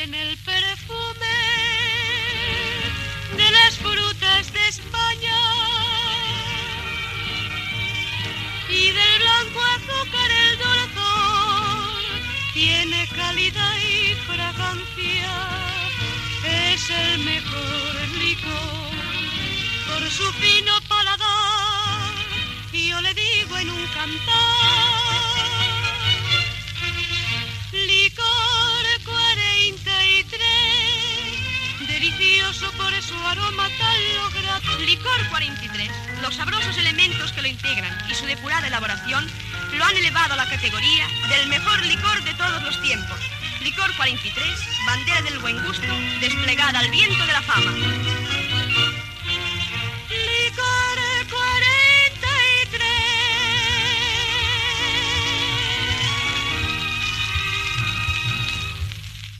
tiene el perfume de las frutas de España y del blanco azúcar el dulzor, tiene calidad y fragancia, es el mejor licor por su fino paladar, y yo le digo en un cantar: licor 43, delicioso por su aroma tan logrado. Licor 43, los sabrosos elementos que lo integran y su depurada elaboración lo han elevado a la categoría del mejor licor de todos los tiempos. Licor 43, bandera del buen gusto, desplegada al viento de la fama.